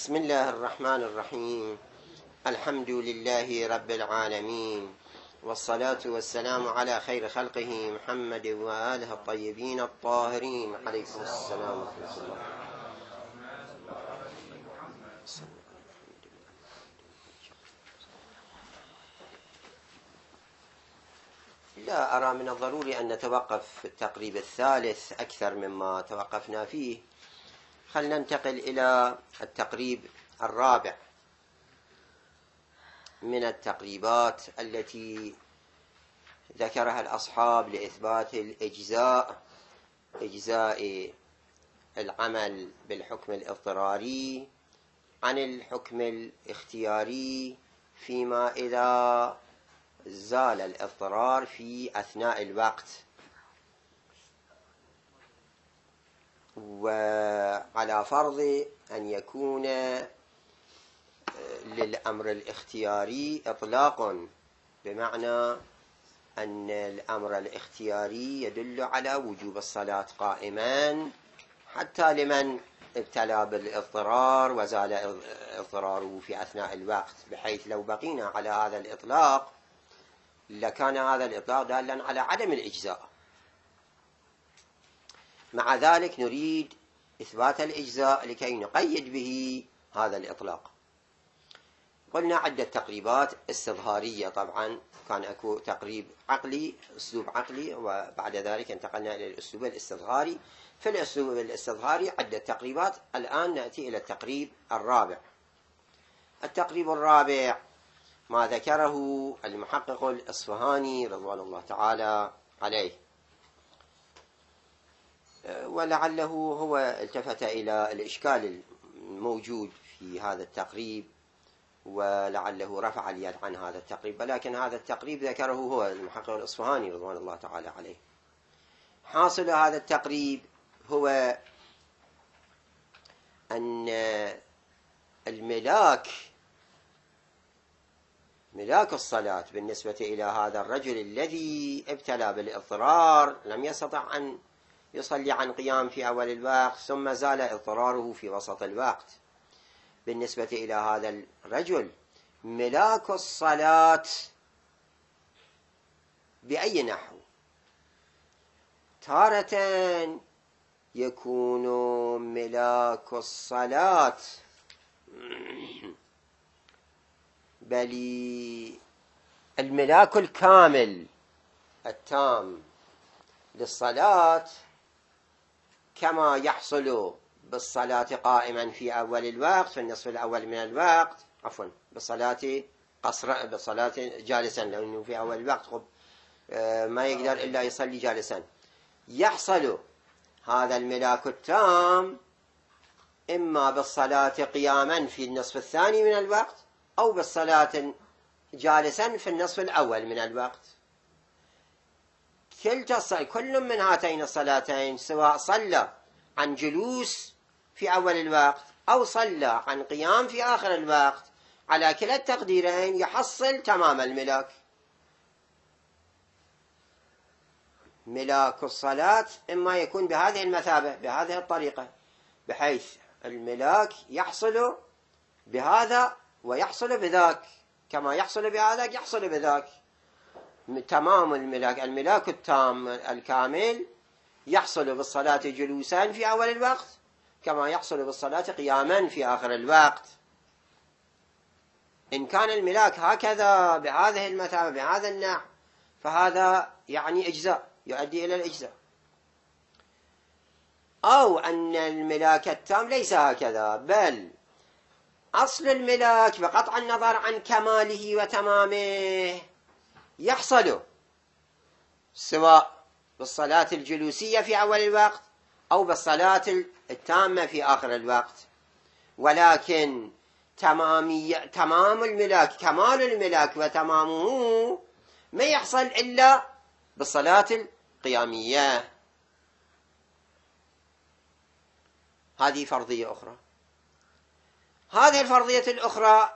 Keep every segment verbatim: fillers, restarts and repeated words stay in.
بسم الله الرحمن الرحيم. الحمد لله رب العالمين، والصلاة والسلام على خير خلقه محمد وآله الطيبين الطاهرين، عليكم السلام ورحمة الله. لا أرى من الضروري أن نتوقف في التقريب الثالث أكثر مما توقفنا فيه. خلنا ننتقل إلى التقريب الرابع من التقريبات التي ذكرها الأصحاب لإثبات الإجزاء، إجزاء العمل بالحكم الاضطراري عن الحكم الاختياري فيما إذا زال الاضطرار في أثناء الوقت، وعلى فرض أن يكون للأمر الاختياري إطلاق، بمعنى أن الأمر الاختياري يدل على وجوب الصلاة قائما حتى لمن ابتلى بالاضطرار وزال اضطراره في أثناء الوقت، بحيث لو بقينا على هذا الإطلاق لكان هذا الإطلاق دالا على عدم الإجزاء. مع ذلك نريد إثبات الإجزاء لكي نقيد به هذا الإطلاق. قلنا عدة تقريبات استظهارية، طبعا كان أكو تقريب عقلي، أسلوب عقلي، وبعد ذلك انتقلنا إلى الأسلوب الاستظهاري. في الأسلوب الاستظهاري عدة تقريبات، الآن نأتي إلى التقريب الرابع. التقريب الرابع ما ذكره المحقق الإصفهاني رضوان الله تعالى عليه، ولعله هو التفت إلى الإشكال الموجود في هذا التقريب، ولعله رفع اليد عن هذا التقريب، ولكن هذا التقريب ذكره هو المحقق الإصفهاني رضوان الله تعالى عليه. حاصل هذا التقريب هو أن الملاك ملاك الصلاة بالنسبة إلى هذا الرجل الذي ابتلى بالاضطرار لم يستطع أن يصلي عن قيام في أول الوقت، ثم زال اضطراره في وسط الوقت. بالنسبة إلى هذا الرجل ملاك الصلاة بأي نحو؟ تارة يكون ملاك الصلاة بل الملاك الكامل التام للصلاة كما يحصل بالصلاة قائما في أول الوقت، في النصف الأول من الوقت، عفوا بالصلاة قصر بالصلاة جالسا، لأنه في أول الوقت ما يقدر إلا يصلي جالسا. يحصل هذا الملاك التام إما بالصلاة قياما في النصف الثاني من الوقت، أو بالصلاة جالسا في النصف الأول من الوقت. كلتا كل من هاتين الصلاتين سواء صلى عن جلوس في أول الوقت أو صلى عن قيام في آخر الوقت، على كلا التقديرين يحصل تمام الملاك. ملاك الصلاة إما يكون بهذه المثابة، بهذه الطريقة، بحيث الملاك يحصل بهذا ويحصل بذاك، كما يحصل بهذاك يحصل بذاك. تمام الملاك، الملاك التام الكامل يحصل بالصلاة جلوسا في أول الوقت كما يحصل بالصلاة قياما في آخر الوقت. إن كان الملاك هكذا بهذه المثابة بهذا النحو فهذا يعني إجزاء، يؤدي إلى الإجزاء. أو أن الملاك التام ليس هكذا، بل أصل الملاك بقطع النظر عن كماله وتمامه يحصل سواء بالصلاة الجلوسية في أول الوقت أو بالصلاة التامة في آخر الوقت، ولكن تمام الملاك، كمال الملاك وتمامه ما يحصل إلا بالصلاة القيامية. هذه فرضية أخرى. هذه الفرضية الأخرى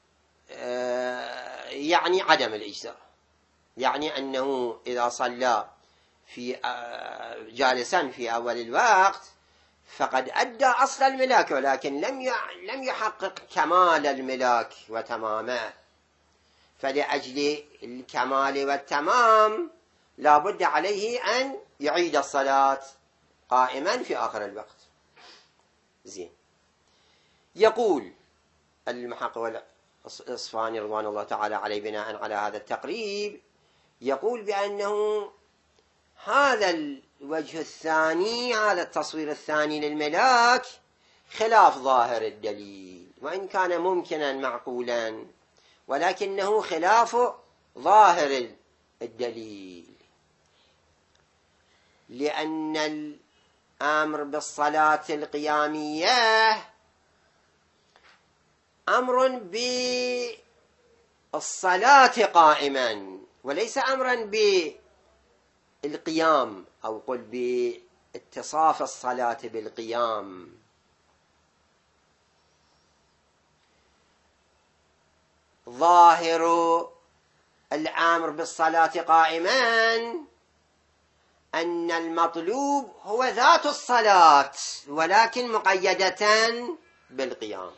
يعني عدم الإجزاء، يعني أنه إذا صلى في جالسا في أول الوقت فقد أدى أصل الملاك، ولكن لم لم يحقق كمال الملاك وتمامه. فلأجل الكمال والتمام لا بد عليه أن يعيد الصلاة قائما في آخر الوقت. زين. يقول المحقق الإصفهاني رضوان الله تعالى عليه بناء على هذا التقريب، يقول بأنه هذا الوجه الثاني، هذا التصوير الثاني للملاك خلاف ظاهر الدليل، وإن كان ممكنا معقولا ولكنه خلاف ظاهر الدليل، لأن الأمر بالصلاة القيامية أمر بالصلاة قائما، وليس أمرا بالقيام، أو قل باتصاف الصلاة بالقيام. ظاهر الأمر بالصلاة قائما أن المطلوب هو ذات الصلاة، ولكن مقيدة بالقيام،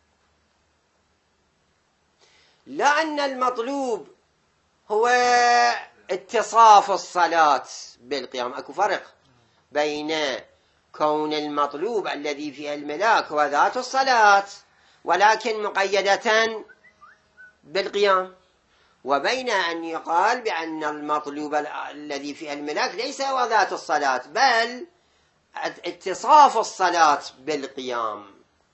لا أن المطلوب هو اتصاف الصلاة بالقيام. أكو فرق بين كون المطلوب الذي فيه الملاك هو ذات الصلاة ولكن مقيدة بالقيام، وبين أن يقال بأن المطلوب الذي فيه الملاك ليس هو ذات الصلاة بل اتصاف الصلاة بالقيام.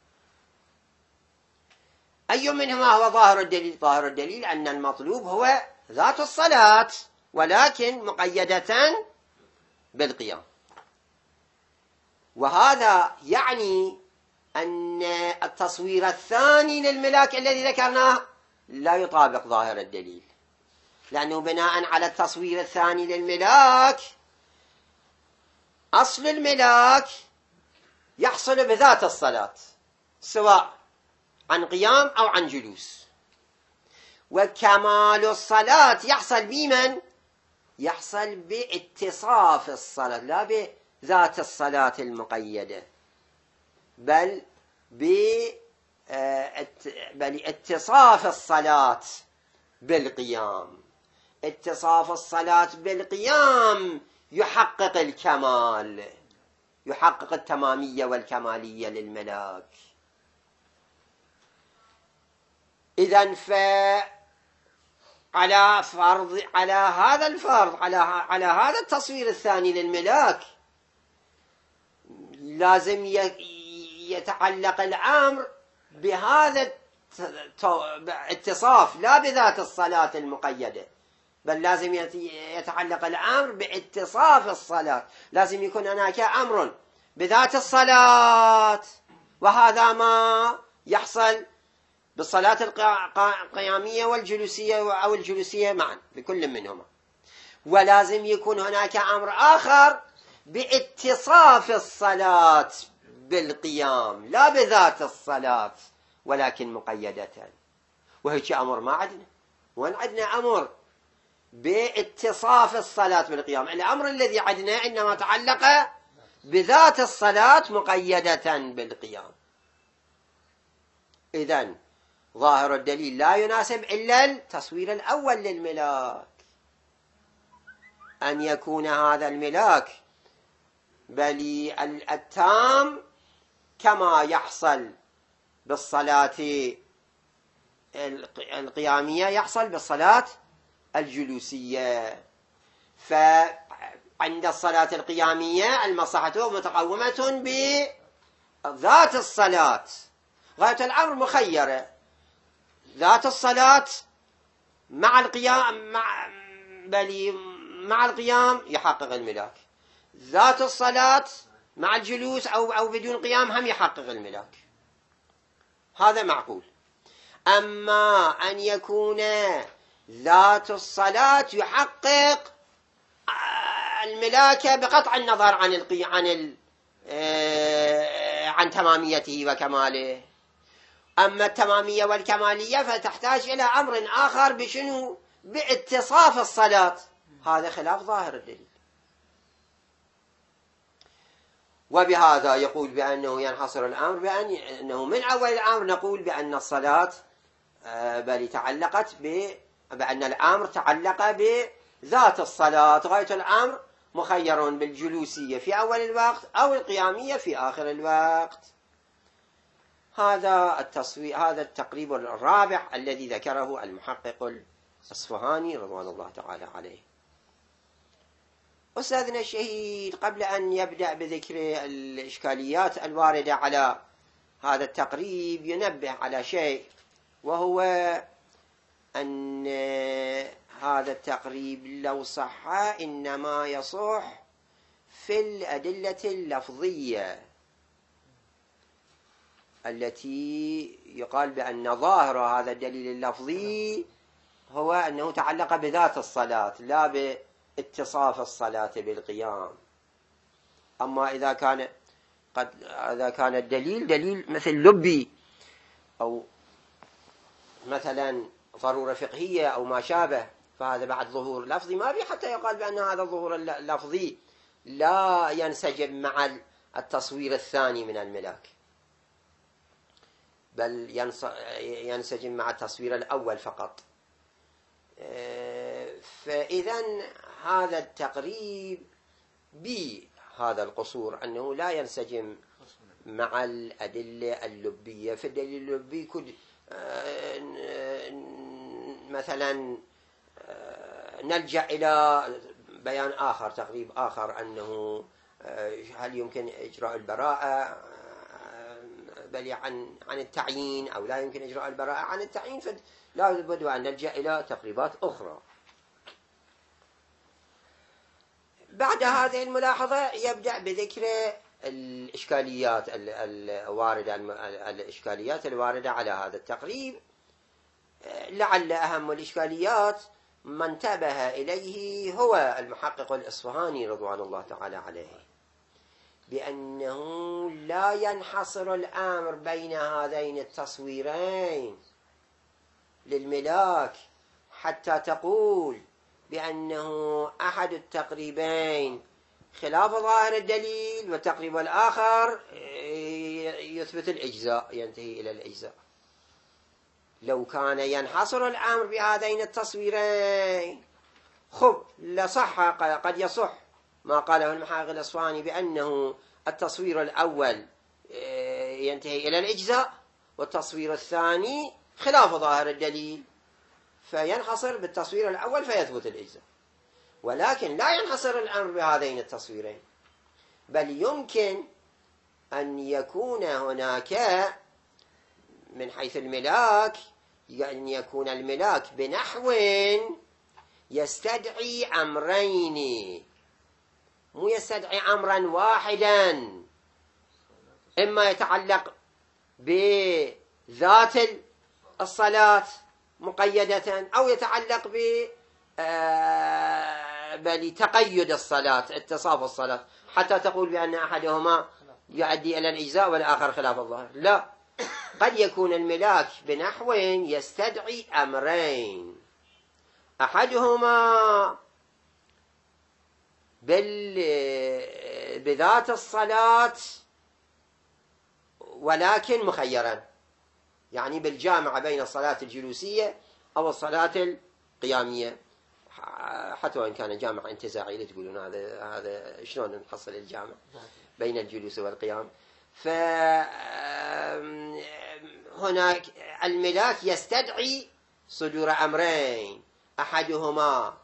أي منهما هو ظاهر الدليل؟ ظاهر الدليل أن المطلوب هو ذات الصلاة ولكن مقيدة بالقيام، وهذا يعني أن التصوير الثاني للملاك الذي ذكرناه لا يطابق ظاهر الدليل، لأنه بناء على التصوير الثاني للملاك أصل الملاك يحصل بذات الصلاة سواء عن قيام أو عن جلوس، وكمال الصلاة يحصل بمن؟ يحصل باتصاف الصلاة، لا بذات الصلاة المقيدة، بل باتصاف الصلاة بالقيام. اتصاف الصلاة بالقيام يحقق الكمال، يحقق التمامية والكمالية للملاك. إذن فعلى فرض على هذا الفرض على على هذا التصوير الثاني للملاك لازم يتعلق الأمر بهذا الاتصاف لا بذات الصلاة المقيدة، بل لازم يتعلق الأمر باتصاف الصلاة. لازم يكون هناك أمر بذات الصلاة، وهذا ما يحصل بالصلاة القيامية والجلوسية أو الجلوسية معا بكل منهما. ولازم يكون هناك أمر آخر باتصاف الصلاة بالقيام لا بذات الصلاة ولكن مقيدة، وهيك أمر ما عندنا. وين عندنا أمر باتصاف الصلاة بالقيام؟ الأمر الذي عندنا إنما تعلق بذات الصلاة مقيدة بالقيام. إذن ظاهر الدليل لا يناسب إلا التصوير الأول للملاك، أن يكون هذا الملاك بل التام كما يحصل بالصلاة القيامية يحصل بالصلاة الجلوسية. فعند الصلاة القيامية المصلحة متقومة بذات الصلاة، غاية الأمر مخيرة، ذات الصلاة مع القيام مع بل مع القيام يحقق الملاك، ذات الصلاة مع الجلوس أو أو بدون قيام هم يحقق الملاك، هذا معقول. أما أن يكون ذات الصلاة يحقق الملاك بقطع النظر عن القي عن ال... عن تماميته وكماله، أما التمامية والكمالية فتحتاج إلى أمر آخر بشنو؟ باتصاف الصلاة، هذا خلاف ظاهر الدليل. وبهذا يقول بأنه ينحصر الأمر بأنه من أول الأمر نقول بأن الصلاة بل تعلقت ب بأن الأمر تعلق بذات الصلاة، غاية الأمر مخير بالجلوسية في أول الوقت أو القيامية في آخر الوقت. هذا التصوير هذا التقريب الرابع الذي ذكره المحقق الأصفهاني رضوان الله تعالى عليه. أستاذنا الشهيد قبل أن يبدأ بذكر الإشكاليات الواردة على هذا التقريب ينبه على شيء، وهو أن هذا التقريب لو صح إنما يصح في الأدلة اللفظية التي يقال بأن ظاهر هذا الدليل اللفظي هو أنه تعلق بذات الصلاة لا باتصاف الصلاة بالقيام. أما إذا كان قد إذا كان الدليل دليل مثل لبي أو مثلا ضرورة فقهية أو ما شابه، فهذا بعد ظهور لفظي ما في حتى يقال بأن هذا الظهور اللفظي لا ينسجم مع التصوير الثاني من الملاك، بل ينسجم مع التصوير الأول فقط. فإذا هذا التقريب بهذا القصور أنه لا ينسجم مع الأدلة اللبية. في الدليل اللبي كل مثلا نلجأ إلى بيان آخر تقريب آخر أنه هل يمكن إجراء البراءة بل عن عن التعيين أو لا يمكن إجراء البراءة عن التعيين، فلا بد أن نلجأ إلى تقريبات أخرى. بعد هذه الملاحظة يبدأ بذكر الإشكاليات الواردة الإشكاليات الواردة على هذا التقريب. لعل أهم الإشكاليات ما انتبه إليه هو المحقق الأصفهاني رضوان الله تعالى عليه، بأنه لا ينحصر الأمر بين هذين التصويرين للملاك حتى تقول بأنه أحد التقريبين خلاف ظاهر الدليل والتقريب الآخر يثبت الإجزاء ينتهي إلى الإجزاء. لو كان ينحصر الأمر بهذين التصويرين خب لصح قد يصح ما قاله المحقق الأصفهاني بأنه التصوير الأول ينتهي إلى الإجزاء والتصوير الثاني خلاف ظاهر الدليل، فينحصر بالتصوير الأول فيثبت الإجزاء. ولكن لا ينحصر الأمر بهذين التصويرين، بل يمكن أن يكون هناك من حيث الملاك أن يكون الملاك بنحو يستدعي أمرين، مو يستدعي أمرا واحدا، إما يتعلق بذات الصلاة مقيدة أو يتعلق ب بل تقيد الصلاة اتصاف الصلاة حتى تقول بأن أحدهما يؤدي إلى الإجزاء والآخر خلاف الظاهر. لا، قد يكون الملاك بنحو يستدعي أمرين، أحدهما بال بذات الصلاة ولكن مخيرا، يعني بالجامعة بين الصلاة الجلوسية أو الصلاة القيامية، حتى وإن كان جامع انتزاعي تقولون هذا هذا شلون نحصل الجامع بين الجلوس والقيام. فهناك الملاك يستدعي صدور أمرين، أحدهما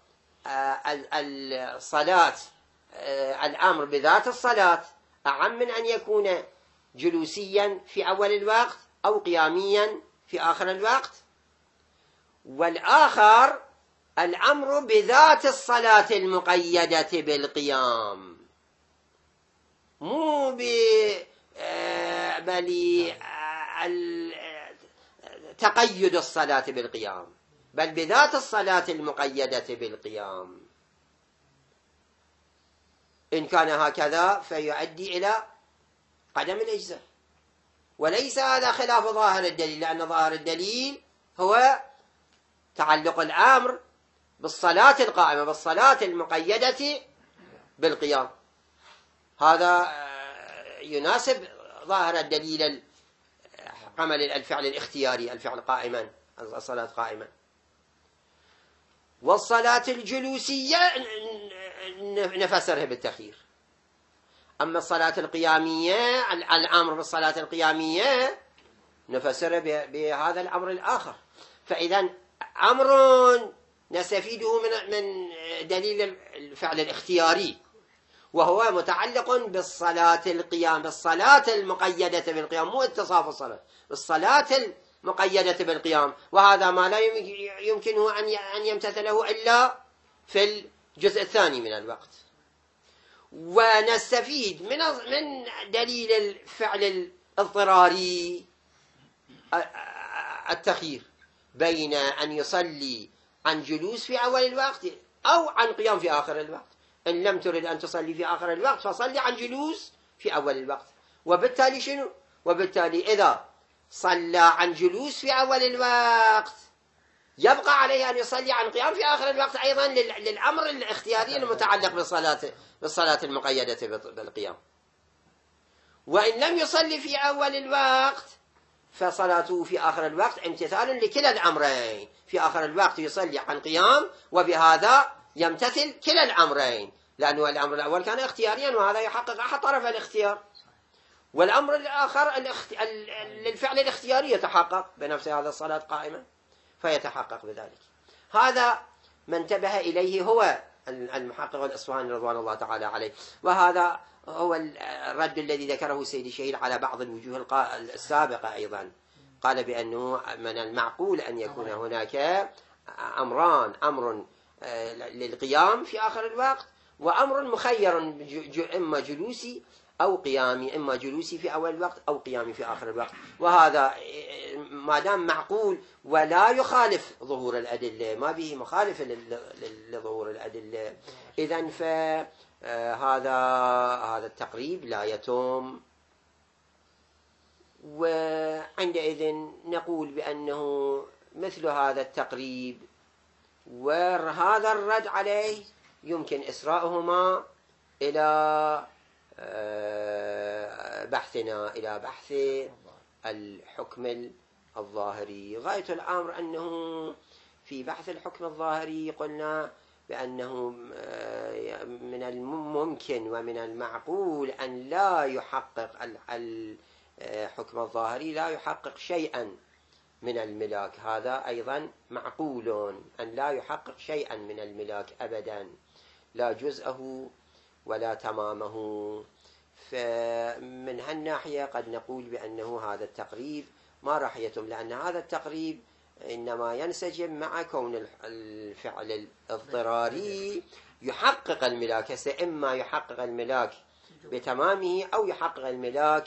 الصلاة الأمر بذات الصلاة أعم من أن يكون جلوسيا في أول الوقت أو قياميا في آخر الوقت، والآخر الأمر بذات الصلاة المقيدة بالقيام، مو بل تقيد الصلاة بالقيام، بل بذات الصلاة المقيدة بالقيام. إن كان هكذا فيؤدي إلى عدم الإجزاء، وليس هذا خلاف ظاهر الدليل، لأن ظاهر الدليل هو تعلق الأمر بالصلاة القائمة بالصلاة المقيدة بالقيام. هذا يناسب ظاهر الدليل عمل الفعل الاختياري، الفعل قائما، الصلاة قائما. والصلاة الجلوسية نفسرها بالتخيير. أما الصلاة القيامية، الأمر بالصلاة القيامية نفسره بهذا الأمر الآخر. فإذا أمر نستفيده من من دليل الفعل الاختياري، وهو متعلق بالصلاة القيام، بالصلاة المقيدة بالقيام، مو اتصاف الصلاة، بالصلاة المقيدة بالقيام. وهذا ما لا يمكنه أن يمتثله إلا في الجزء الثاني من الوقت. ونستفيد من من دليل الفعل الاضطراري التخيير بين أن يصلي عن جلوس في أول الوقت أو عن قيام في آخر الوقت. إن لم ترد أن تصلي في آخر الوقت فصلي عن جلوس في أول الوقت. وبالتالي شنو؟ وبالتالي إذا صلى عن جلوس في أول الوقت يبقى عليه أن يصلي عن قيام في آخر الوقت أيضا للأمر الاختياري المتعلق بالصلاة بالصلاة المقيدة بالقيام. وإن لم يصلي في أول الوقت فصلاته في آخر الوقت امتثال لكلا الأمرين. في آخر الوقت يصلي عن قيام، وبهذا يمتثل كلا الأمرين، لأنه الأمر الأول كان اختياريا وهذا يحقق أحد طرف الاختيار، والأمر الآخر للفعل الاختياري يتحقق بنفس هذا الصلاة قائمة فيتحقق بذلك. هذا ما انتبه إليه هو المحقق الإصفهاني رضوان الله تعالى عليه. وهذا هو الرد الذي ذكره السيد الشهيد على بعض الوجوه السابقة أيضا. قال بأنه من المعقول أن يكون هناك أمران، أمر للقيام في آخر الوقت، وأمر مخير إما جلوسي أو قيامي، إما جلوسي في أول الوقت أو قيامي في آخر الوقت. وهذا ما دام معقول ولا يخالف ظهور الأدلة، ما به مخالف لظهور الأدلة، إذن فهذا هذا التقريب لا يتم. وعندئذ نقول بأنه مثل هذا التقريب وهذا الرد عليه يمكن إسراؤهما إلى بحثنا، إلى بحث الحكم الظاهري. غاية الأمر أنه في بحث الحكم الظاهري قلنا بأنه من الممكن ومن المعقول أن لا يحقق الحكم الظاهري لا يحقق شيئا من الملاك. هذا أيضا معقول أن لا يحقق شيئا من الملاك أبدا، لا جزءه ولا تمامه. فمن هالناحية قد نقول بأنه هذا التقريب ما راح يتم، لأن هذا التقريب إنما ينسجم مع كون الفعل الاضطراري يحقق الملاك. إما يحقق الملاك بتمامه أو يحقق الملاك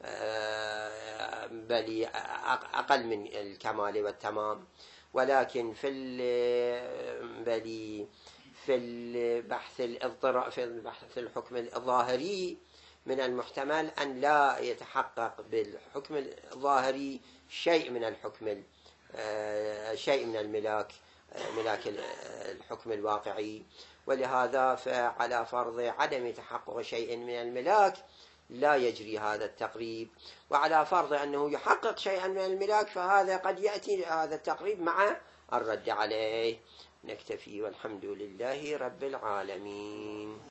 بل أقل من الكمال والتمام. ولكن في بل في البحث الاضطرار في البحث الحكم الظاهري من المحتمل أن لا يتحقق بالحكم الظاهري شيء من الحكم شيء من الملاك ملاك الحكم الواقعي. ولهذا فعلى فرض عدم تحقق شيء من الملاك لا يجري هذا التقريب، وعلى فرض أنه يحقق شيئا من الملاك فهذا قد يأتي هذا التقريب مع الرد عليه. نكتفي والحمد لله رب العالمين.